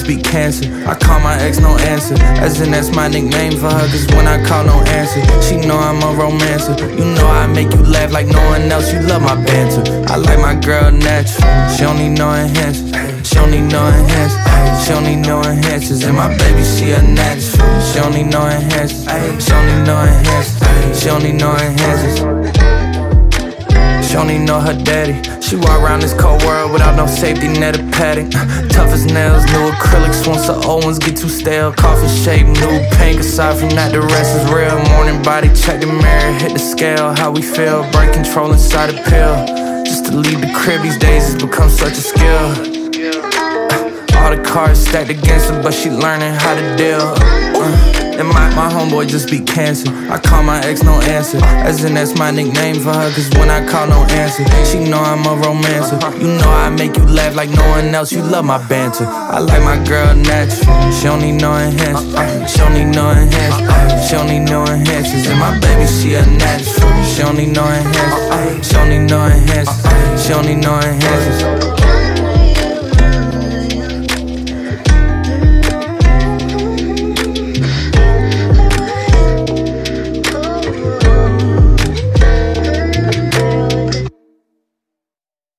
just be cancer. I call my ex, no answer, as in that's my nickname for her, cause when I call, no answer. She know I'm a romancer. You know I make you laugh like no one else, you love my banter. I like my girl natural, she don't need no enhancers. She don't need no enhancers. She don't need no enhancers. And my baby, she a natural. She don't need no enhancers. She don't need no enhancers. She don't need no enhancers. She don't need no her daddy. She walk around this cold world without no safety net or padding. Tough as nails, new acrylics. Once the old ones get too stale, coffin shape, new pink. Aside from that, the rest is real. Morning body, check the mirror, hit the scale. How we feel, brain control inside a pill. Just to leave the crib these days has become such a skill. All the cards stacked against her, but she learning how to deal. And my homeboy just be cancer. I call my ex, no answer, as in that's my nickname for her, cause when I call, no answer. She know I'm a romancer. You know I make you laugh like no one else, you love my banter. I like my girl natural. She don't need no enhancers. She don't need no enhancers. She don't need no enhancers. And my baby, she a natural. She don't need no enhancers. She don't need no enhancers. She don't need no enhancers.